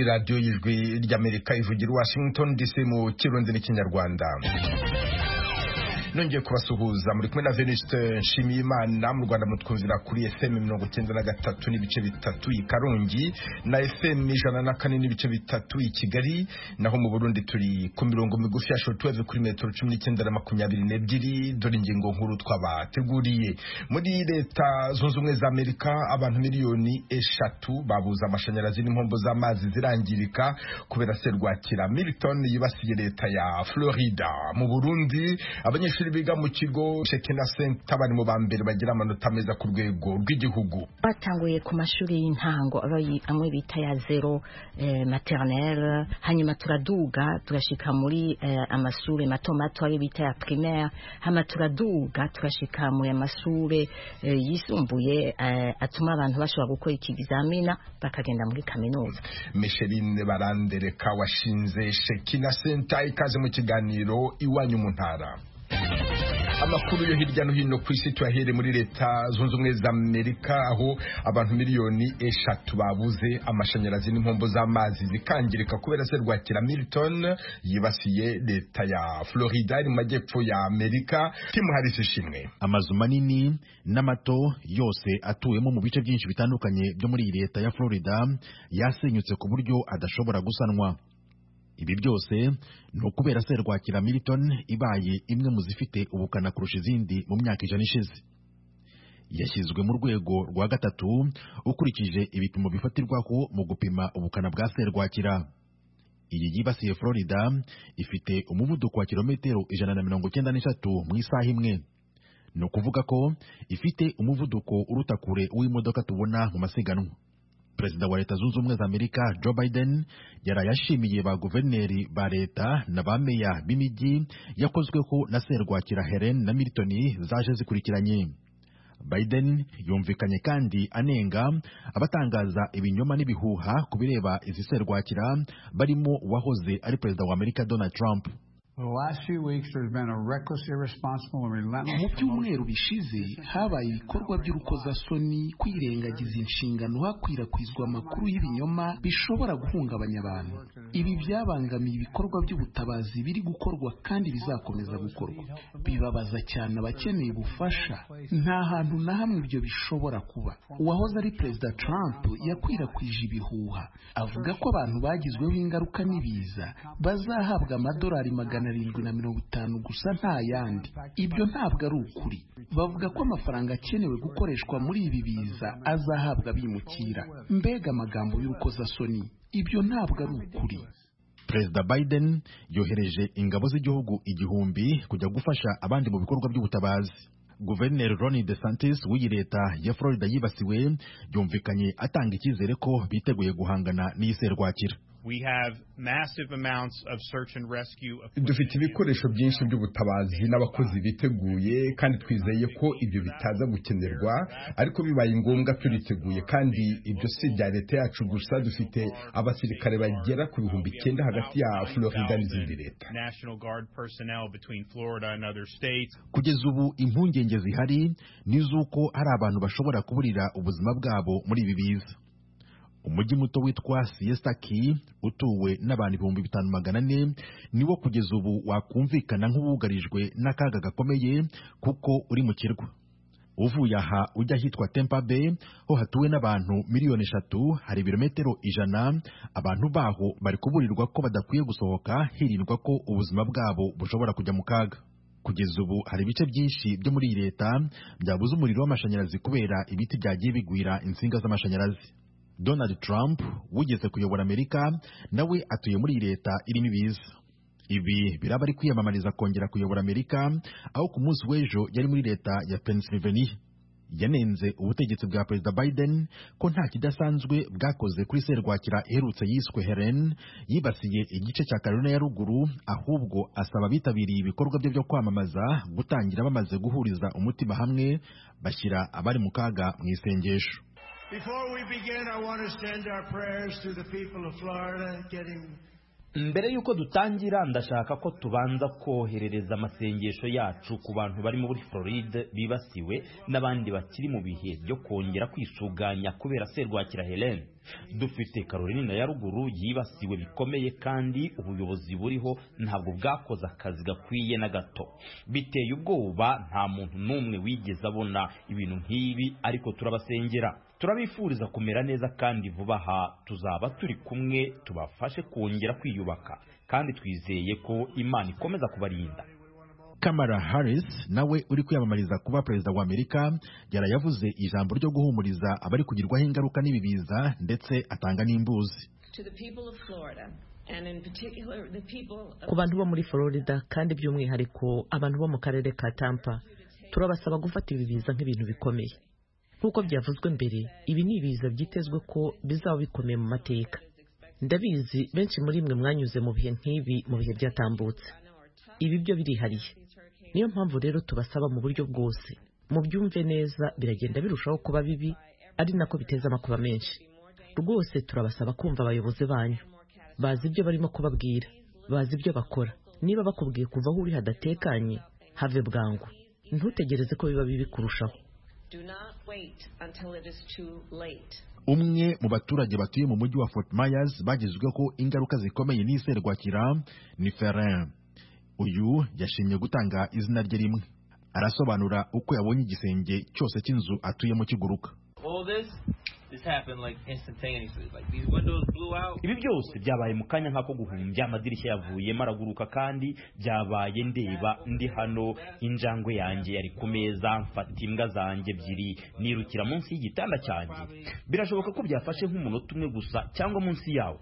radio y'ijwi ry'Amerika ivugira Washington DC mu kirundi n'ikinyarwanda. Nongeye kubasuhuza muri kumwe na Venuste Nshimiyimana mu Rwanda mutwumvira kuri FM 93 n'ibice bitatu i Karongi na FM 104 n'ibice bitatu i Kigali, naho mu Burundi turi ku mirongo migufi ya shortwave kuri metero 19 na 22. Dore ingingo nkuru twabateguriye. Muri leta zunze ubumwe za Amerika abantu miliyoni 3 babuza amashanyarazi n'impombo z'amazi zirangirika kubera serwakira Milton yibasiye leta ya Florida. Mu Burundi abanyeshuri biga mu kigo Shekina Center bari mu bambere bagira amanota meza ku rwego rw'igihugu. Batanguye ku mashuri y'intango amwe bita ya zero maternelle, hanyuma turaduga turashika muri amashure mato mato ari bita ya primaire, hama turaduga turashika mu amashure yisumbuye atuma abantu bashobora gukora ikizamina bakagenda muri kaminuza. Micheline Barandereka washinze Shekina Center ikaze mu kiganiro iwanyu mu ntara. Amakuru yo hirya no hino ku isi tuyahere muri leta zunze ubumwe za Amerika aho abantu miliyoni 3 babuze amashanyarazi n'impombo z'amazi zikangirika kubera serwakira Milton yibasiye leta ya Florida mu majyepfo ya Amerika. Tim Harris ishimwe. Amazu manini n'amato yose atuwemo mu bice byinshi bitandukanye byo muri leta ya Florida yasenyutse ku buryo adashobora gusanwa. Ibi byose ni ukubera serwakira Milton ibaye imwe mu zifite ubukana kurusha izindi mu myaka 100 ishize. Yashyizwe mu rwego rwa 3 ukurikije ibipimo bifatirwaho mu gupima ubukana bwa serwakira. Iyi yibasiye Florida ifite umuvuduko wa kilometero 193 mu isaha imwe. Ni ukuvuga ko ifite umuvuduko uruta kure w'imodoka tubona mu masiganwa. Perezida wa Leta Zunze Ubumwe za Amerika Joe Biden yarayashimiye ba guverineri ba leta na ba meya b'imijyi yakozweho na serwakira Helen na Milton zaje zikurikiranye. Biden yumvikanye kandi anenga abatangaza ibinyoma n'ibihuha kubireba izi serwakira barimo wahoze ari perezida wa Amerika Donald Trump. Mu byumweru bishize habaye ibikorwa by'urukozasoni, kwirengagiza inshingano, hakwirakwizwa amakuru y'ibinyoma bishobora guhungabanya abantu. Ibi byabangamiye ibikorwa by'ubutabazi biri gukorwa kandi bizakomeza gukorwa. Bibabaza cyane abakeneye ubufasha. Nta hantu na hamwe ibyo bishobora kuba. Uwahoze ari perezida Trump yakwirakwije ibihuha avuga ko abantu bagizweho ingaruka n'ibiza bazahabwa amadolari 750 gusa nta yandi. Ibyo ntabwo ari ukuri. Bavuga ko amafaranga akenewe gukoreshwa muri ibi biza azahabwa bimukira. Mbega amagambo y'urukozasoni. Ibyo ntabwo ari ukuri. Perezida Biden yohereje ingabo z'igihugu 1000 kujya gufasha abandi mu bikorwa by'ubutabazi. Guverineri Ron DeSantis w'iyi leta ya Florida yibasiwe yumvikanye atanga icyizere ko biteguye guhangana n'iserwakira. Dufite ibikoresho byinshi by'ubutabazi n'abakozi biteguye kandi twizeye ko ibyo bitaza gukenerwa, ariko bibaye ngombwa turiteguye. Kandi ibyo si bya leta yacu gusa, dufite abasirikare bagera ku 9,000 hagati ya Florida n'izindi leta. Kugeza ubu impungenge zihari nizuko hari abantu bashobora kuburira ubuzima bwabo muri ibi biza. Umujyi muto witwa Siesta Key utuwe n'abantu 5,400 niwo kugeza ubu wakumvikana nk'ubugarijwe n'akaga gakomeye kuko uri mu kirwa. Uvuye aha ujya hitwa Tampa Bay ho hatuwe n'abantu miliyoni 3, hari ibirometero 100. Abantu baho bari kuburirwa ko badakwiye gusohoka hirindwa ko ubuzima bwabo bushobora kujya mu kaga. Kugeza ubu hari ibice byinshi byo muri leta byabuze umuriro w'amashanyarazi kubera ibiti byagiye bigwira insinga z'amashanyarazi. Donald Trump wigeze kuyobora Amerika nawe atuye muri leta irimo ibiza. Ibi biraba ari kwiyamamariza kongera kuyobora Amerika aho ku munsi w'ejo yari muri leta ya Pennsylvania. Yanenze ubutegetsi bwa Perezida Biden ko nta kidasanzwe bwakoze kuri serwakira iherutse yiswe Helen yibasiye igice cya Carolina ya ruguru, ahubwo asaba bitabiriye ibikorwa byo kwamamaza gutangira bamaze guhuriza umutima hamwe bashyira abari mu kaga mu isengesho. Before we begin, I want to send our prayers to the people of Florida Mbere yuko dutangira ndashaka ko tubanza koherereza amasengesho yacu ku bantu bari muri Florida bibasiwe n'abandi bakiri mu bihe byo kongera kwisuganya kubera serwakira Helen. dufite Carolina ya ruguru yibasiwe bikomeye kandi ubuyobozi buriho ntabwo bwakoze akazi gakwiye na gato. Biteye ubwoba, nta muntu n'umwe wigeze abona ibintu nk'ibi, ariko turabasengera, turabifuriza kumera neza kandi vuba aha tuzaba turi kumwe tubafashe kongera kwiyubaka, kandi twizeye ko Imana ikomeza kubarinda. Kamala Harris nawe uri kwiyamamariza kuba perezida wa Amerika yarayavuze ijambo ryo guhumuriza abari kugirwaho ingaruka n'ibibiza, ndetse atanga n'imbuzi ku bantu bo muri Florida, kandi by'umwihariko abantu bo mu karere ka Tampa. Turabasaba gufata ibibiza nk'ibintu bikomeye. Nk'uko byavuzwe mbere, ibi ni ibiza byitezwe ko bizaba bikomeye mu mateka. Ndabizi benshi muri mwe mwanyuze mu bihe nk'ibi mu bihe byatambutse. Ibi byo birihariye. Niyo mpamvu rero tubasaba mu buryo bwose, mu byumve neza, biragenda birushaho kuba bibi, ari nako biteza amakuba menshi. Rwose turabasaba kumva abayobozi banyu. Bazi ibyo barimo kubabwira, bazi ibyo bakora. Niba bakubwiye kuva aho uri hadatekanye, have bwangu. Ntutegereze ko biba bibi kurushaho. Umwe mu baturage batuye mu mujyi wa Fort Myers bagizweho ko ingaruka zikomeye n'iserwakira ni Ferrin. Uyu yashimye gutanga izina rye rimwe. Arasobanura uko yabonye igisenge cyose cy'inzu atuyemo kiguruka. Ibi byose byabaye mu kanya nk'ako guhumbya, amadirishya yavuyemo araguruka, kandi byabaye ndeba ndi hano, injangwe yanjye yari ku meza, mfata imbwa zanjye ebyiri nirukira munsi y'igitanda cyanjye. Birashoboka ko byafashe nk'umunota umwe gusa cyangwa munsi yawo.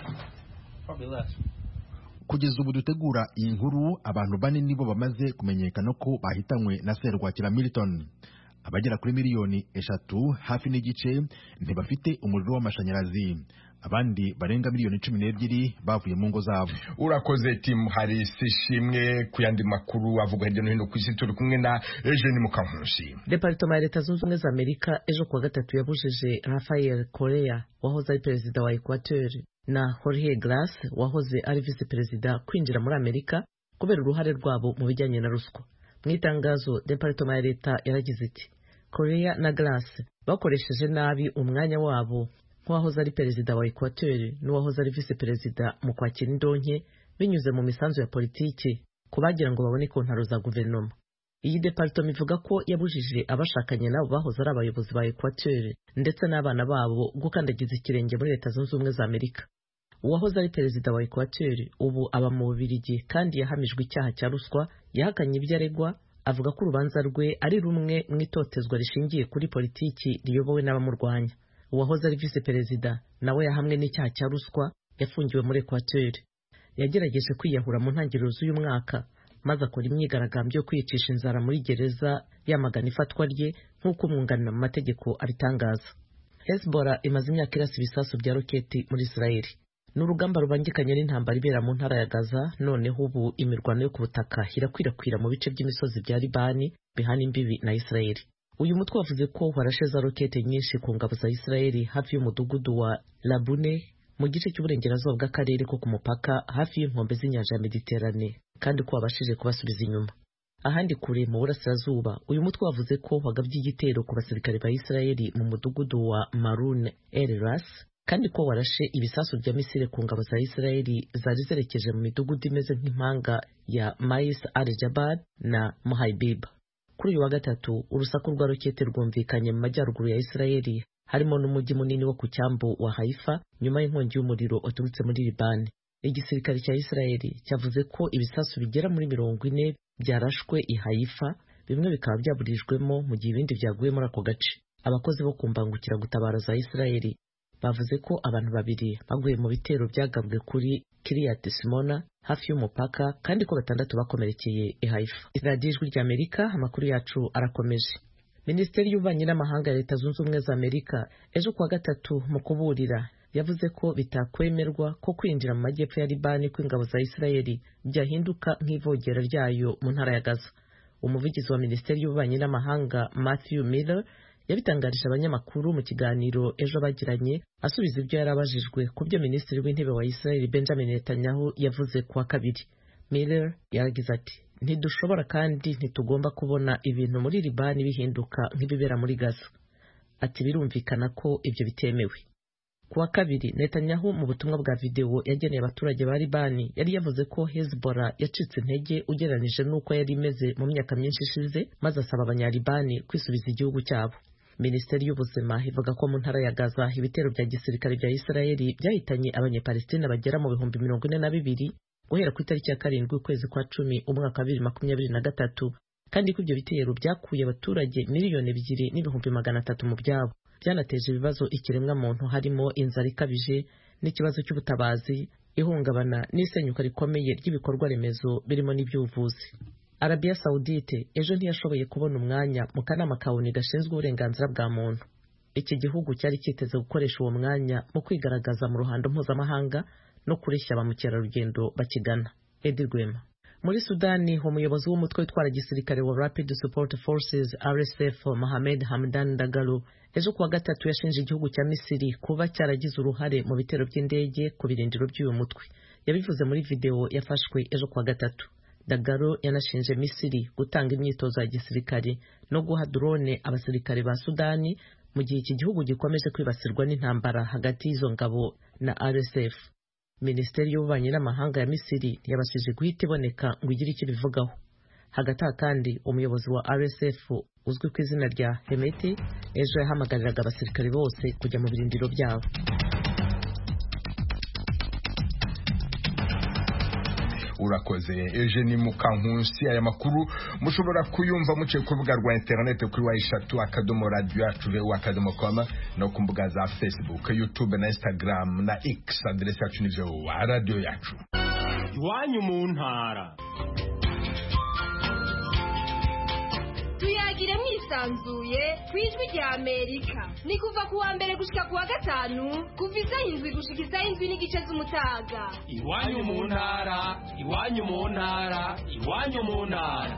Kugeza ubu dutegura iyi nkuru, abantu 4 nibo bamaze kumenyekana ko bahitanywe na serwakira Milton. Abagera kuri miliyoni 3 hafi n'igice ntibafite umuriro w'amashanyarazi. Abandi barenga miliyoni 12 bavuye mu ngo zabo. Urakoze Tim Harris. Ishimwe ku yandi makuru avuga hirya no hino ku isi. Turi kumwe na Eugene Mukankusi. Departement ya Leta Zunze Ubumwe za Amerika ejo kuwa gatatu yabujije Rafael Correa, wahoze ari perezida wa Equateur, na Jorge Glass, wahoze ari vice perezida, kwinjira muri Amerika kubera uruhare rwabo mu bijyanye na ruswa. Mu itangazo, Departement ya Leta yaragize iti: Correa na Glass bakoresheje nabi umwanya wabo nk'uwahoze ari perezida wa Equateur n'uwahoze ari vice perezida mu kwakira indonke binyuze mu misanzu ya politiki kubagira ngo babone kontaro za guverinoma. Iyi departement ivuga ko yabujije abashakanye nabo bahoze ari abayobozi ba Equateur ndetse n'abana babo gukandagiza ikirenge muri Leta Zunze Ubumwe za Amerika. Uwahoze ari perezida wa Equateur ubu aba mu Bubiligi kandi yahamijwe icyaha cya ruswa, yahakanye ibyo aregwa, avuga ko urubanza rwe ari rumwe mu itotezwa rishingiye kuri politiki riyobowe n'abamurwanya. Uwahoze ari vice perezida nawe yahamwe n'icyaha cya ruswa, yafungiwe muri Equateur. Yagerageje kwiyahura mu ntangiriro z'uyu mwaka, maze akora imyigaragambyo yo kwicisha inzara muri gereza yamagana ifatwa rye, nk'uko umwunganira mu mategeko abitangaza. Hezbollah imaze imyaka irasa ibisasu bya roketi muri Israeli. N'urugamba rubangikanye n'intambara ibera mu ntara ya Gaza, noneho ubu imirwano yo ku butaka irakwirakwira mu bice by'imisozi bya Libani bihana imbibi na Israeli. Uyu mutwe wavuze ko warashe za rokete nyinshi ku ngabo za Israeli hafi y'umudugudu wa Labune mu gice cy'uburengerazuba bw'akarere ko ku mupaka hafi y'inkombe z'inyanja ya Mediterane, kandi ko wabashije kubasubiza inyuma. Ahandi kure mu burasirazuba, uyu mutwe wavuze ko wagabye igitero ku basirikare ba Israeli mu mudugudu wa Marun El Ras, kandi ko warashe ibisasu bya misile ku ngabo za Israeli zari zerekeje mu midugudu imeze nk'impanga ya Mais al-Jabal na Muhaibib. Kuri uyu wa gatatu, urusaku rwa rokete rwumvikanye mu majyaruguru ya Israeli, harimo n'umujyi munini wo ku cyambu wa Haifa, nyuma y'inkongi y'umuriro uturutse muri Libani. Igisirikare cya Israeli cyavuze ko ibisasu bigera muri 40 byarashwe i Haifa, bimwe bikaba byaburijwemo mu gihe ibindi byaguye muri ako gace. Abakozi bo kumbangukira gutabara za Israeli bavuze ko abantu 2 baguye mu bitero byagabwe kuri Kiryat Simona hafi y'umupaka, kandi ko 6 bakomerekeye i Haifa. Radio Ijwi ry'Amerika, amakuru yacu arakomeje. Minisiteri y'Ububanyi n'Amahanga ya Leta Zunze Ubumwe za Amerika ejo kuwa gatatu mu kuburira yavuze ko bitakwemerwa ko kwinjira mu majyepfo ya Libani kw'ingabo za Israeli byahinduka nk'ivogera ryayo mu ntara ya Gaza. Umuvugizi wa Minisiteri y'Ububanyi n'Amahanga Matthew Miller yabitangarije abanyamakuru mu kiganiro ejo bagiranye, asubiza ibyo yarabajijwe ku byo Minisitiri w'Intebe wa Israeli Benjamin Netanyahu yavuze kuwa kabiri. Miller yaragize ati: ntidushobora kandi ntitugomba kubona ibintu muri Libani bihinduka nk'ibibera muri Gaza. Ati birumvikana ko ibyo bitemewe. Kuwa kabiri Netanyahu mu butumwa bwa video yageneye abaturage ba Libani yari yavuze ko Hezbollah yacitse intege ugereranije n'uko yari imeze mu myaka myinshi ishize, maze asaba abanyalibani kwisubiza igihugu cyabo. Minisiteri y'ubuzima ivuga ko mu ntara ya Gaza ibitero bya gisirikare bya Isirayeli byahitanye abanyepalestina bagera mu 42,000 guhera ku itariki ya 7 ukwezi kwa 10 umwaka 2023, kandi ko ibyo bitero byakuye abaturage 2,300,000 mu byabo. Byanateje ibibazo ikiremwa muntu, harimo inzara ikabije n'ikibazo cy'ubutabazi, ihungabana n'isenyuka rikomeye ry'ibikorwa remezo birimo n'iby'ubuvuzi. Arabia Saudite ejo ntiyashoboye kubona umwanya mu kanama ka ONU gashinzwe uburenganzira bwa muntu. Iki gihugu cyari kiteze gukoresha uwo mwanya mu kwigaragaza mu ruhando mpuzamahanga no kureshya ba mukerarugendo bakigana. Edi Rwema. Muri Sudani, umuyobozi w'umutwe witwara gisirikare wa Rapid Support Forces RSF Mohamed Hamdan Dagalo ejo kuwa gatatu yashinje igihugu cya Misiri kuba cyaragize uruhare mu bitero by'indege ku birindiro by'uyu mutwe. Yabivuze muri video yafashwe ejo kuwa gatatu. Dagalo yanashinje Misiri gutanga imyitozo ya gisirikare no guha drone abasirikare ba Sudani mu gihe iki gihugu gikomeje kwibasirwa n'intambara hagati y'izo ngabo na RSF. Minisiteri y'ububanyi n'amahanga ya Misiri yabashije guhita iboneka ngo igire icyo bivugaho. Hagati aha kandi umuyobozi wa RSF uzwi ku izina rya Hemeti ejo yahamagariraga abasirikare bose kujya mu birindiro byabo. Urakoze Eugenie Mukankusi. Aya makuru mushobora kuyumva muciye ku rubuga rwa internet kuri wa3.radio.com no ku mbuga za Facebook, YouTube na Instagram na X. Adresse yacu ni radio yacu. Iwanyu mu ntara. Tuyagire mwisanzuye kwijwi rya Amerika. Ni kuva kuwa mbere gushika kuwa gatanu, kuva isaha 7 gushika isaha 7:30 z'umutaga. Iwanyu mu ntara, iwanyu mu ntara, iwanyu mu ntara.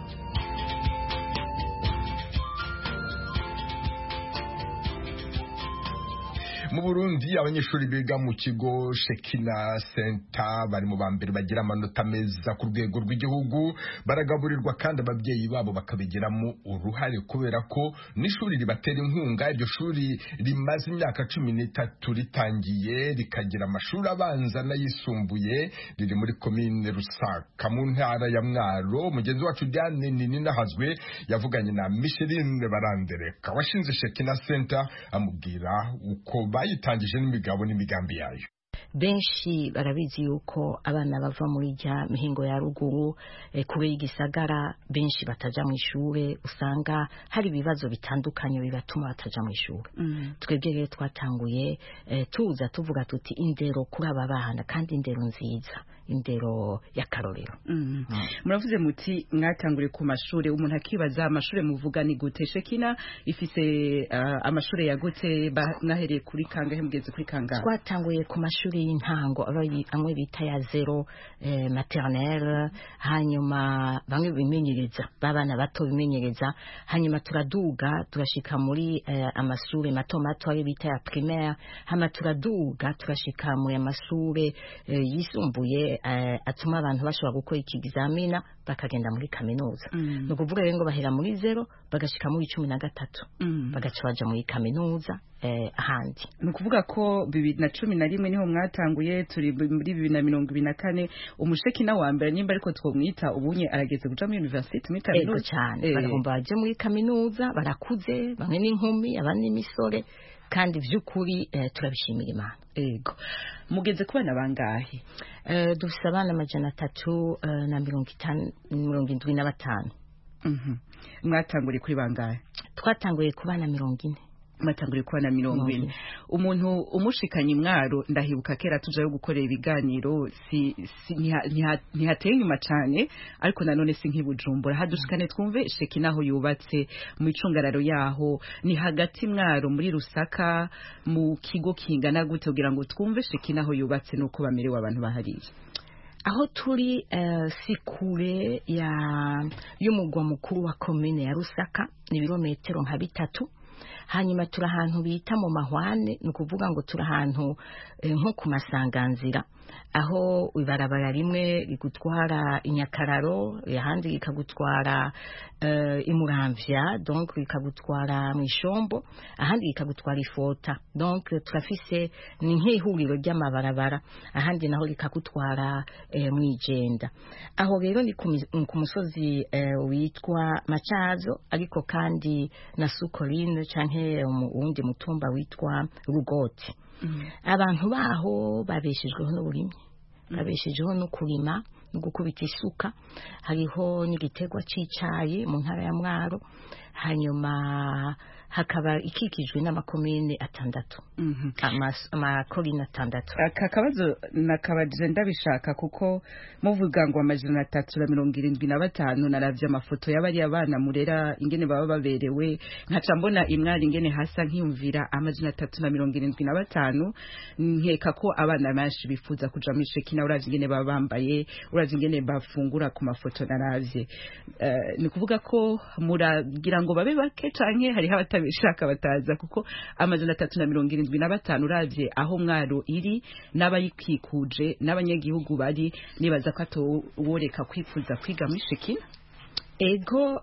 Mu Burundi abanyeshuri biga mu kigo Shekina Center bari mu bambere bagira amanota meza ku rwego rw'igihugu, baragaburirwa kandi ababyeyi babo bakabigiramo uruhare kubera ko n'ishuri ribatera inkunga. Iryo shuri rimaze imyaka 13 ritangiye, rikagira amashuri abanza n'ayisumbuye, riri muri komine Rusaka mu ntara ya Mwaro. Mugenzi wacu Diane Ninahazwe yavuganye na Micheline Barandereka washinze Shekina Center, amubwira uko bayitangije n'imigabo n'imigambi yayo. Benshi barabizi yuko abana bava muri rya mihingo ya ruguru kure y'igisagara, benshi bataja mu ishure, usanga hari ibibazo bitandukanye bibatuma bataja mu ishure. Twebwe rero twatanguye tuza tuvuga tuti indero kuri aba bana, kandi indero nziza, indero y'akarorero. Muravuze muti mwatangure ku mashure, umuntu akibaza amashure muvuga ni gute? Shekina ifise amashure yagute, nahereye kuri kangahe mugeze kuri kangahe? Twatanguye ku mashure y'intango amwe bita ya zero maternelle, hanyuma bamwe bimenyereza babana bato bimenyereza, hanyuma turaduga turashika muri amashure mato mato ayo bita ya primaire, hama turaduga turashika muri amashure yisumbuye atuma abantu bashobora gukora ikizamina bakagenda muri kaminuza. No kuvuga rero ngo bahera muri zero bagashika muri 13 bagaca baja muri kaminuza ahandi. No kuvuga ko 2011 niho mwatanguye, turi muri 2024 umushekina wa mbere nyimba ariko twomwita ubunye arageze kuja muri university muri kaminuza cyane. Baragomba baje muri kaminuza, barakuze, bamwe n'inkumi abandi n'imisore, kandi vy'ukuri turabishimira Imana. Ego mugeze ku bana bangahe? Dufise abana 375. Mwatanguriye kuri bangahe? Twatanguriye ku bana 40. Matanguriye ku bana 40. Umuntu umushikanye Mwaro, ndahibuka kera tujayo gukorera ibiganiro, ntihateye inyuma cyane, ariko nanone si nk'ibujumbura. Hadushikane twumve Shekina aho yubatse, mu icungararo yaho ni hagati Mwaro muri Rusaka, mu kigo kingana gute kugira ngo twumve Shekina aho yubatse nuko bamerewe abantu bahariye? Aho turi sikure y'umugwa mukuru wa komine ya Rusaka, ni ibirometero nka 3. Hanyuma turi ahantu bita mu Mahwane, ni ukuvuga ngo turi ahantu nko ku masanganzira, aho ibarabara rimwe rigutwara inyakararo ahandi rikagutwara imuramvya donc rikagutwara mu ishombo ahandi rikagutwara ifota donc turafise ni nk'ihuriro ry'amabarabara ahandi naho rikagutwara mu igenda aho rero ni ku musozi witwa Macazo ariko kandi na Sukoline canke uwundi mutumba witwa Rugoti. Abantu baho babeshejweho n'uburimyi babeshejeho no kurima no gukubita isuka hariho n'igiterwa c'icayi mu ntara ya Mwaro hanyuma hakaba ikikijwe n'amakomine 6 amakomine 6 aka kabazo nakabaje ndabishaka kuko muvuga ngo 375 naravye amafoto y'abari abana murera ingene baba baberewe nkaca mbona imwari ingene hasa nkiyumvira 375 nkeka ko abana benshi bifuza kuja muri Shekina uravye ingene baba bambaye uravye ingene bafungura ku mafoto naravye ni kuvuga ko muragira ngo babe bake canke hari abatabishaka bataza kuko 375 uravye aho Mwaro iri n'abayikikuje n'abanyagihugu bari nibaza ko atoworeka kwifuza kwiga muri Shekina. Ego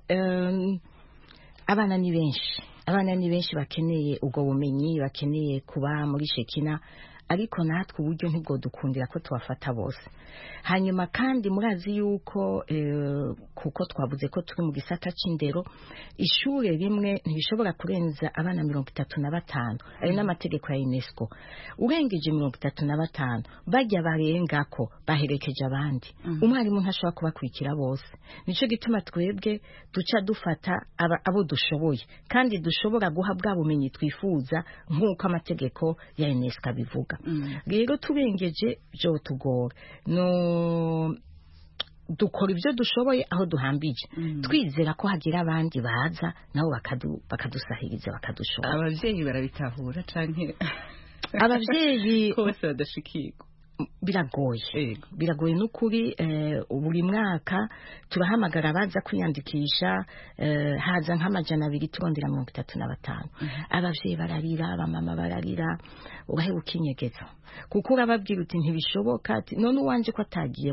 abana ni benshi bakeneye ubwo bumenyi bakeneye kuba muri Shekina ariko natwe uburyo ntibwo dukundira ko twafata bose hanyuma kandi murazi yuko kuko twavuze ko turi mu gisata c'indero ishure rimwe ntibishobora kurenza abana 35 ari n'amategeko ya UNESCO urengeje 35 bajya barengako baherekeje abandi umwarimu ntashobora kubakurikira bose nico gituma twebwe duca dufata abo dushoboye kandi dushobora guha bwa bumenyi twifuza nk'uko amategeko ya UNESCO bivuga rero turengeje byo tugora no dukora ibyo dushoboye aho duhambije twizera ko hagira abandi baza nabo bakadusahiriza bakadushobora abavyeyi barabitahura canke abavyeyi kose badashikirwa biragoye n'ukuri buri mwaka turahamagara abaza kwiyandikisha haza nk'amajana 2 turondera 35 abavyeyi bararira abamama bararira ubahebuka ukinyegeza kuko urababwira uti ntibishoboka none uwanje ko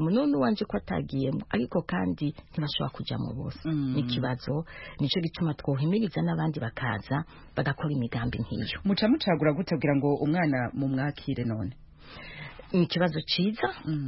atagiyemo ariko kandi ntibashobora kujamo bose n'ikibazo nico gituma twohimiriza n'abandi bakaza bagakora imigambi nk'iyo muca mucagura gute kugira ngo umwana mu mwakire none ni ikibazo ciza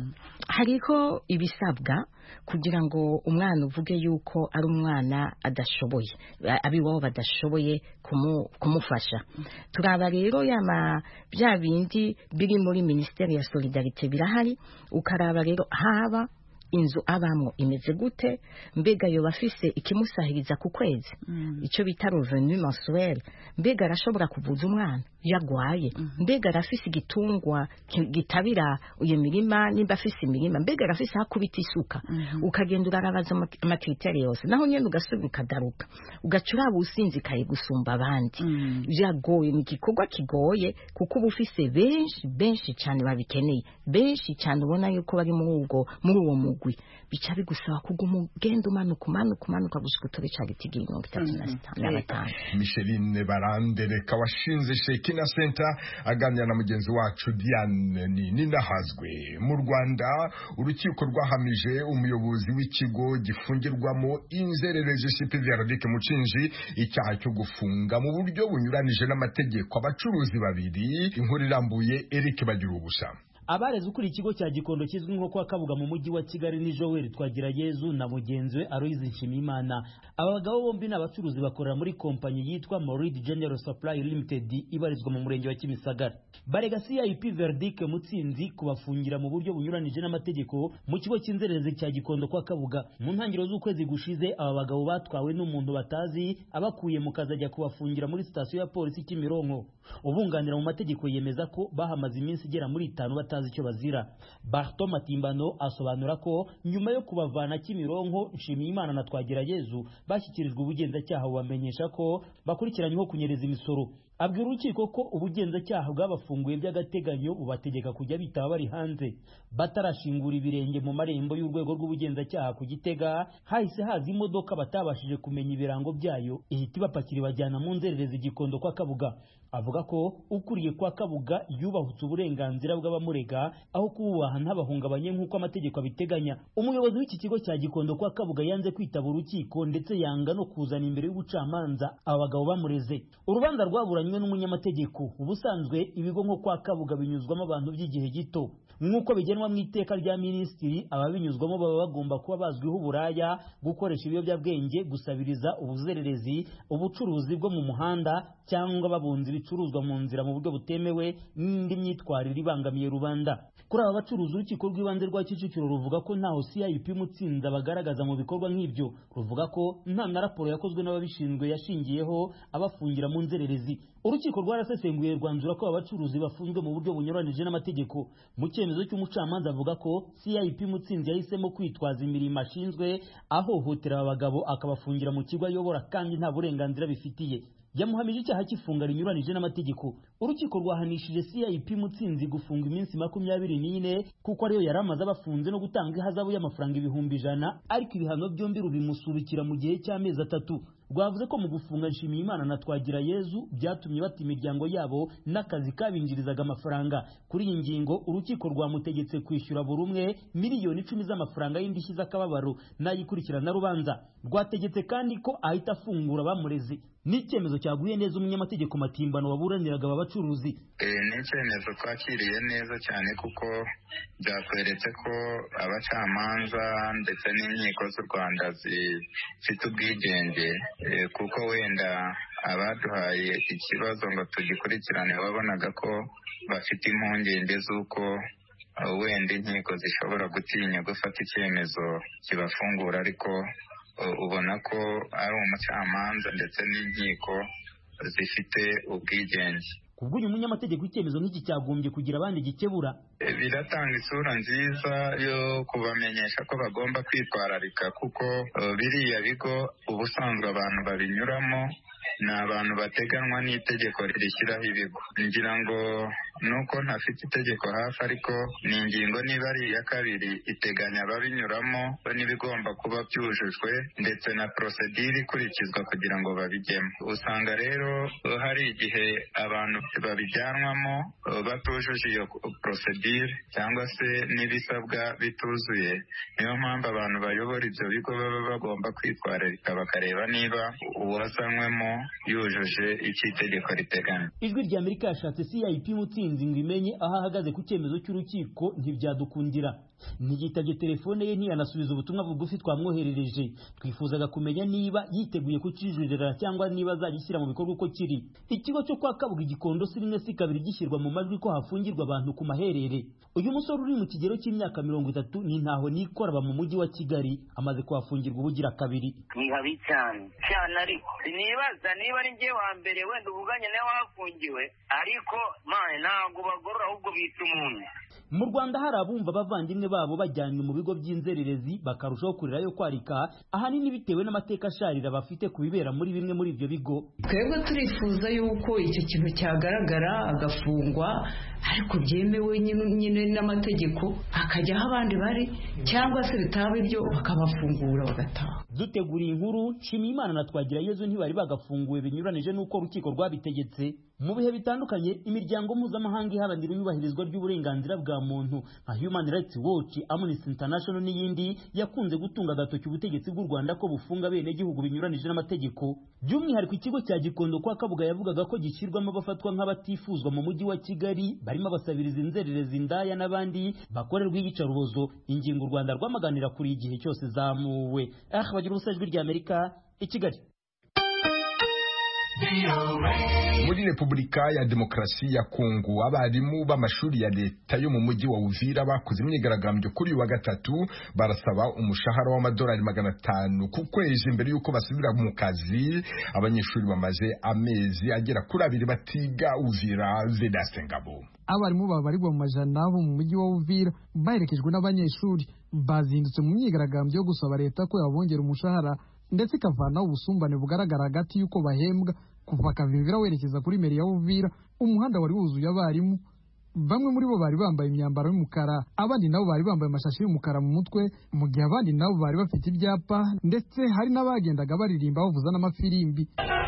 hariho ibisabwa kugira ngo umwana uvuge yuko ari umwana adashoboye abiwabo badashoboye kumufasha turaba rero bya bindi biri muri Ministeri ya Solidarite birahari ukaraba rero haba inzu abamwo imeze gute mbega yo bafise ikimusahiriza ku kwezi ico bita revenu mensuel mbega arashobora kuvuza umwana yagwaye mbega arafise igitungwa gitabira uye mirima nimba afise imirima mbega arafise hakubita isuka ukagenda urarabaza amakriteri yose naho nyene ugasubira ukagaruka ugacura businzikaye gusumba abandi byagoye ni igikorwa kigoye kuko ubufise benshi cyane babikeneye benshi cyane ubona yuko bari muri uwo mugwi bica bigusaba kuguma ugenda umanuka gushika utore ca gitigi 35. Micheline Barandereka washinze Shekina Center aganira na mugenzi wacu Diane Ninahazwe. Mu Rwanda urukiko rwahamije umuyobozi w'ikigo gifungirwamo inzererezi CP Verdict Mucinji icyaha cyo gufunga mu buryo bunyuranije n'amategeko abacuruzi babiri. Inkuru irambuye Eric Bagirubusa. Abareze ukuri ikigo cya Gikondo kizwi nko kwa Kabuga mu mujyi wa Kigali ni Joel Twagirayezu na mugenzi we Aloise Nshimiyimana. Aba bagabo bombi n'abacuruzi bakorera muri kompanyi yitwa Morid General Supply Limited ibarizwa mu murenge wa Kimisagara. Barega CIP Verdict Mutsinzi kubafungira mu buryo bunyuranije n'amategeko mu kigo cy'inzererezi cya Gikondo kwa Kabuga. Mu ntangiriro z'ukwezi gushize aba bagabo batwawe n'umuntu batazi abakuye mu kazi ajya kubafungira muri station ya polisi Kimironko. Ubunganira mu mategeko yemeza ko bahamaze iminsi igera muri 5 batazi icyo bazira. Barto Matimbano asobanura ko nyuma yo kubavana Kimironko, Nshimiyimana na Twagirayezu bashyikirijwe ubugenzacyaha bamenyesha ko bakurikiranyweho kunyereza imisoro. abwira urukiko ko ubugenzacyaha bwabafunguye by'agateganyo bubategeka kujya bitaba bari hanze batarashingura ibirenge mu marembo y'urwego rw'ubugenzacyaha ku Gitega. Hahise haza imodoka batabashije kumenya ibirango byayo ihita ibapakira ibajyana mu nzererezi Gikondo kwa Kabuga. Avuga ko ukuriye kwa Kabuga yubahutse uburenganzira bw'abamurega aho kububaha ntabahungabanye nk'uko amategeko abiteganya. Umuyobozi w'iki kigo cya Gikondo kwa Kabuga yanze kwitaba urukiko ndetse yanga no kuzana imbere y'ubucamanza aba bagabo bamureze. Urubanza rwaburanywe n'umunyamategeko. Ubusanzwe ibigo nko kwa Kabuga binyuzwamo abantu by'igihe gito nk'uko bigenwa mu iteka rya minisitiri. Ababinyuzwamo baba bagomba kuba bazwiho uburaya, gukoresha ibiyobyabwenge, gusabiriza, ubuzererezi, ubucuruzi bwo mu muhanda cyangwa babunza ibicuruzwa mu nzira mu buryo butemewe n'indi myitwarire ibangamiye rubanda. Kuri aba bacuruzi urukiko rw'ibanze rwa Kicukiro ruvuga ko ntaho CIP Mutsinzi bagaragaza mu bikorwa nk'ibyo. Ruvuga ko nta na raporo yakozwe n'ababishinzwe yashingiyeho abafungira mu nzererezi. Urukiko rwarasesenguye rwanzura ko abacuruzi bafunzwe mu buryo bunyuranije n'amategeko. Mu cyemezo cy'umucamanza avuga ko CIP Mutsinzi yahisemo kwitwaza imirimo ashinzwe ahohotera abagabo akabafungira mu kigo ayobora kandi nta burenganzira bifitiye. Yamuhamije icyaha cy'ifunga rinyuranije n'amategeko. Urukiko rwahanishije CIP Mutsinzi gufunga iminsi 24 kuko ariyo yari amaze abafunze no gutanga ihazabu y'amafaranga 100,000, ariko ibihano byombi rubimusubikira mu gihe cy'amezi 3. Rwavuze ko mu gufunga Nshimiyimana na Twagirayezu byatumye bata imiryango yabo n'akazi kabinjirizaga amafaranga. Kuri iyi ngingo urukiko rwamutegetse kwishyura buri umwe miliyoni 10 z'amafaranga y'indishyi z'akababaro n'ayikurikirana rubanza. Rwategetse kandi ko ahita afungura bamureze. N'icyemezo cyaguye neza umunyamategeko Matimbano waburaniraga aba bacuruzi. Ni icyemezo twakiriye neza cyane kuko byatweretse ko abacamanza ndetse n'inkiko z'u Rwanda zifite ubwigenge, kuko wenda abaduhaye ikibazo ngo tugikurikirane babonaga ko bafite impungenge z'uko wenda inkiko zishobora gutinya gufata icyemezo kibafungura, ariko ubona ko ari umucamanza ndetse n'inkiko zifite ubwigenge. Kubw'uyu munyamategeko icyemezo nk'iki cyagombye kugira abandi gikebura. Biratanga isura nziza yo kubamenyesha ko bagomba kwitwararika, kuko biriya bigo ubusanzwe abantu babinyuramo ni abantu bateganwa n'itegeko rishyiraho ibigo. Ngira ngo nuko ntafite itegeko hafi, ariko ni ingingo niba ari iya 2 iteganya ababinyuramo n'ibigomba kuba byujujwe ndetse na procedure ikurikizwa kugira ngo babijyemo. Usanga rero hari igihe abantu babijyanwamo batujuje iyo procedure cyangwa se n'ibisabwa bituzuye. Niyo mpamvu abantu bayobora ibyo bigo baba bagomba kwitwararika bakareba niba uwasanywemo yujuje icyo itegeko riteganya. Ijwi rya Amerika yashatse CIP Mutsinzi ngo imenye aho ahagaze ku cyemezo cy'urukiko ntibyadukundira. Ntiyitabye telefone ye ntiyanasubiza ubutumwa bugufi twamwoherereje. Twifuzaga kumenya niba yiteguye kucijurira cyangwa niba azagishyira mu bikorwa uko kiri. Ikigo cyo kwa Kabuga Gikondo si rimwe si kabiri gishyirwa mu majwi ko hafungirwa abantu ku maherere. Uyu musore uri mu kigero cy'imyaka 30 ni ntaho nikora mu mujyi wa Kigali amaze kuhafungirwa ubugira 2. Ni habi cyane ariko nibaza niba ari ngiye wa mbere wenda ubuganye nawe wafungiwe, ariko ntabwo bagorora ahubwo bita umuntu. Mu Rwanda hari abumva abavandimwe babo bajyanywe mu bigo by'inzererezi bakarushaho kurirayo kwarika, ahanini bitewe n'amateka asharira bafite ku bibera muri bimwe muri ibyo bigo. Twebwe turifuza yuko icyo kintu cyagaragara agafungwa, ariko byemewe nyine n'amategeko, akajya aho abandi bari, cyangwa se bitaba ibyo bakabafungura bagataha. Duteguriye inkuru, Nshimiyimana na Twagirayezu ntibari bagafunguwe binyuranije n'uko urukiko rwabitegetse. Mu bihe bitandukanye imiryango mpuzamahanga iharanira iyubahirizwa ry'uburenganzira bwa muntu nka Human Rights Watch, Amnesty International n'iyindi yakunze gutunga agatoki ubutegetsi bw'u Rwanda ko bufunga bene gihugu binyuranije n'amategeko. By'umwihariko ikigo cya Gikondo kwa Kabuga yavugaga ko gishyirwamo abafatwa nk'abatifuzwa mu mujyi wa Kigali, barimo abasabiriza inzererezi, indaya n'abandi bakorerwa iyicarubozo, ingingo u Rwanda rwamaganira kuri igihe cyose zamuwe. Bagira ubusajwi rya Amerika i Kigali. Muri Repubulika ya Demokarasi ya Kongo, abarimu b'amashuri ya leta yo mu mujyi wa Uvira bakoze imyigaragambyo kuri uyu wa gatatu barasaba umushahara w'amadolari 500 ku kwezi mbere yuko basubira mu kazi. Abanyeshuri bamaze amezi agera kuri 2 batiga Uvira. Vedaste Ngabo. Abarimu babarirwa mu majana bo mu mujyi wa Uvira baherekejwe n'abanyeshuri bazindutse mu myigaragambyo yo gusaba leta ko yabongera umushahara ndetse ikavanaho ubusumbane bugaragara hagati y'uko bahembwa kuva Kavimvira werekeza kuri meri ya Uvira umuhanda wari wuzuye abarimu. Bamwe muri bo bari bambaye imyambaro y'umukara, abandi nabo bari bambaye amashashi y'umukara mu mutwe, mu gihe abandi nabo bari bafite ibyapa ndetse hari n'abagendaga baririmba bavuza n'amafirimbi.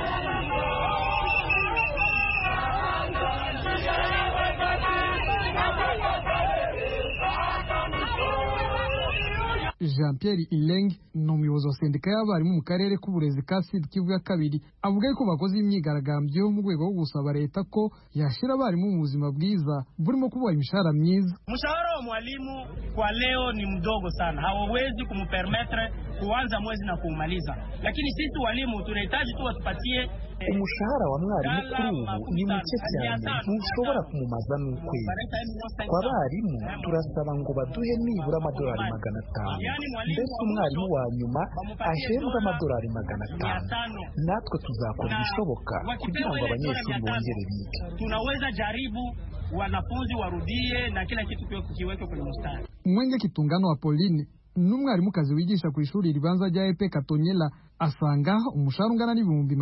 Jean-Pierre Ileng ni umuyobozi wa sendika y'abarimu mu karere k'uburezi ka Sud Kivu ya kabiri avuga ko bakoze imyigaragambyo mu rwego rwo gusaba leta ko yashira abarimu mu buzima bwiza burimo kubaha imishahara myiza. Mshahara wa mwalimu kwa leo ni mdogo sana, hawawezi kumpermetre kuanza mwezi na kuumaliza, lakini sisi walimu tunahitaji tu watupatie umushahara wa mwarimu kuri ubu ni muke cyane, ntushobora kumumaza n'ukwezi. Kwa barimu turasaba ngo baduhe nibura amadolari 500, mbese umwarimu wa nyuma ahembwa amadolari 500. Natwe tuzakora ibishoboka kugira ngo abanyeshuri bongere bige. Tunaweza jaribu wanafunzi warudie na kila kitu kiweke kwenye mstari. Mwenge Kitungano Apolline n'umwarimukazi wigisha ku ishuri ribanza rya EP Katonyela asanga umushahara ungana n'ibihumbi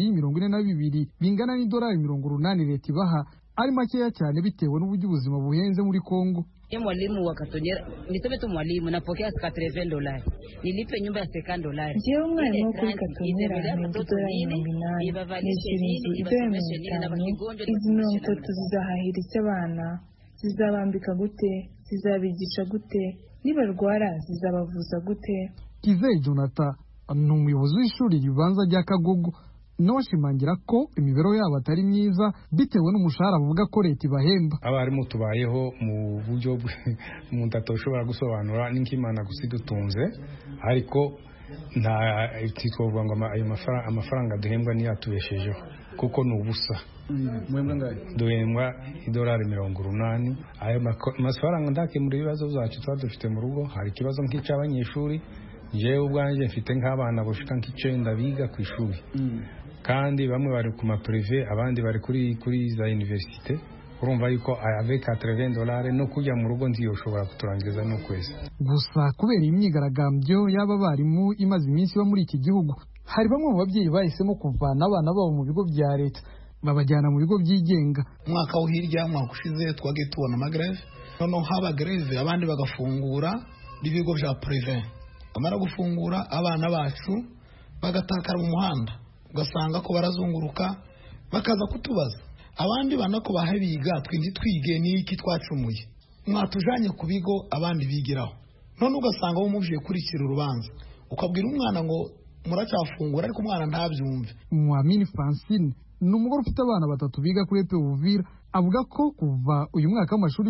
242 bingana n'idolari 80 leta ibaha ari makeya cyane bitewe n'uburyo ubuzima buhenze muri Kongo. Mwalimu wa Katonyela, niseme tu mwalimu napokea $80, nilipe nyumba ya $50. Jewe umwarimu wo kuri Katonyela ni $8, nishyurinzu $500. Izi 30 zizahahira icyo abana, zizabambika gute, zizabigisha gute, nibarwara zizabavuza gute. Kizeye Jonathan ni umuyobozi w'ishuri ribanza rya Kagogo n'abashimangira ko imibereho yabo atari myiza bitewe n'umushahara bavuga ko leta ibahemba. Abarimu tubayeho mu buryo umuntu atoshobora gusobanura n'inkimana gusidutunze, ariko nta tikovuga ngo ayo amafaranga duhembwa ni yatubeshejeho kuko ni ubusa. Mwemwe ngaye duhembwa $80. Ayo mafaranga ndakemura ibibazo byacu tuba dufite mu rugo. Hari ikibazo nk'icy'abanyeshuri, jewe ubwanjye mfite nk'abana bashika nk'icenda biga ku ishuri, kandi bamwe bari ku ma privé abandi bari kuri za université. Urumva yuko avec $80 no kujya mu rugo ndiyoshobora kuturangiza no kwezi. Gusa kubera imyigaragambyo y'aba barimu imaze iminsi muri iki gihugu, hari bamwe mu babyeyi bahisemo kuvana abana babo mu bigo bya leta babajyana mu bigo byigenga. Mwaka wo hirya mwaka ushize twagiye tubona amagreve, noneho haba greve abandi bagafungura ibigo bya privé, bamara gufungura abana bacu bagatakara mu muhanda, ugasanga ko barazunguruka bakaza kutubaza abandi bana ko bahabiga twindi twige n'iki twacumuye, mwatujanye ku bigo abandi bigiraho. None ugasanga bo muvye kurikira urubanza, ukabwira umwana ngo muracyafungura ariko umwana ntabyumve. Mwamini Francine ni umugore ufite abana 3 biga kuri EP Uvira, avuga ko kuva uyu mwaka w'amashuri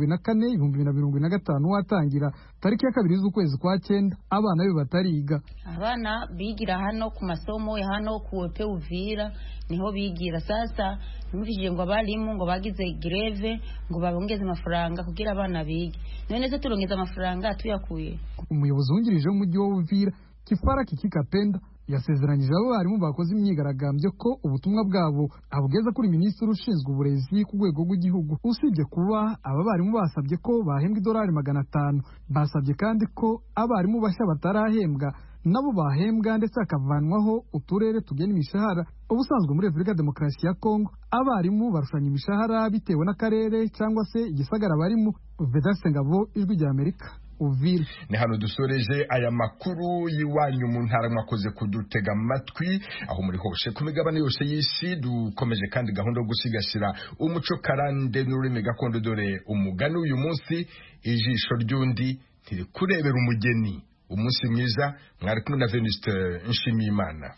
2024-2025 watangira tariki ya 2 z'ukwezi kwa 9 abana be batariga. Abana bigira hano ku masomo ya hano ku EP Uvira niho bigira. Sasa nimuvije ngo abarimu ngo bagize greve ngo babongeze amafaranga kugira abana bige, none se turongeza amafaranga tuyakuye. Umuyobozi wungirije w'umujyi wa Uvira Kifara Kikikapenda yasezeranyije abarimu bakoze imyigaragambyo ko ubutumwa bwabo abugeza kuri minisitiri ushinzwe uburezi ku rwego rw'igihugu. Usibye kuba aba barimu basabye ko bahembwa $500, basabye kandi ko abarimu bashya batarahembwa nabo bahembwa ndetse akavanwaho uturere tugena imishahara. Ubusanzwe muri Repubulika Demokarasi ya Kongo abarimu barushanya imishahara bitewe n'akarere cyangwa se igisagara barimo. Vedaste Ngabo, Ijwi rya Amerika, Uvira. Ni hano dusoreje aya makuru y'iwanyu mu ntara mwakoze kudutega amatwi aho muri hose ku migabane yose y'isi. Dukomeje kandi gahunda yo gusigasira umuco karande n'ururimi gakondo, dore umugani uyu munsi, ijisho ry'undi ntirikurebera umugeni. Umunsi mwiza, mwari kumwe na Venuste Nshimiyimana.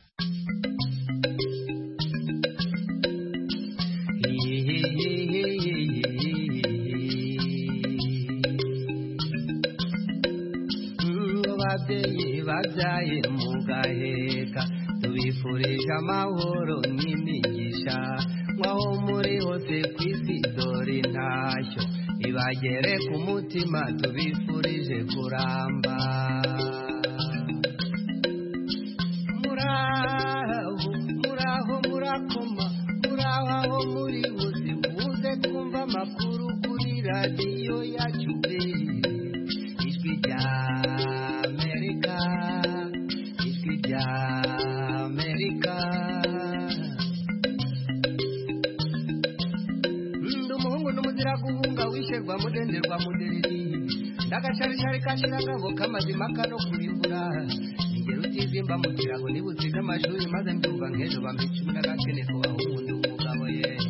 Ababyeyi babyaye mugaheka, tubifurije amahoro n'imigisha, mwaho muri hose ku isi dore intashyo ibagere ku mutima, tubifurije kuramba. Muraho murakoma, muraho aho muri hose, muze kumva amakuru kuri radiyo yacu Ijwi rya Amerika. n'agacaricari kashirangabo k'amazima kano kurimbura ingero utizimba mu kirago nibutsiga amashuri maze mbyumva nk'ejo bampa icumi n'agakene kubaho umuntu umugabo ye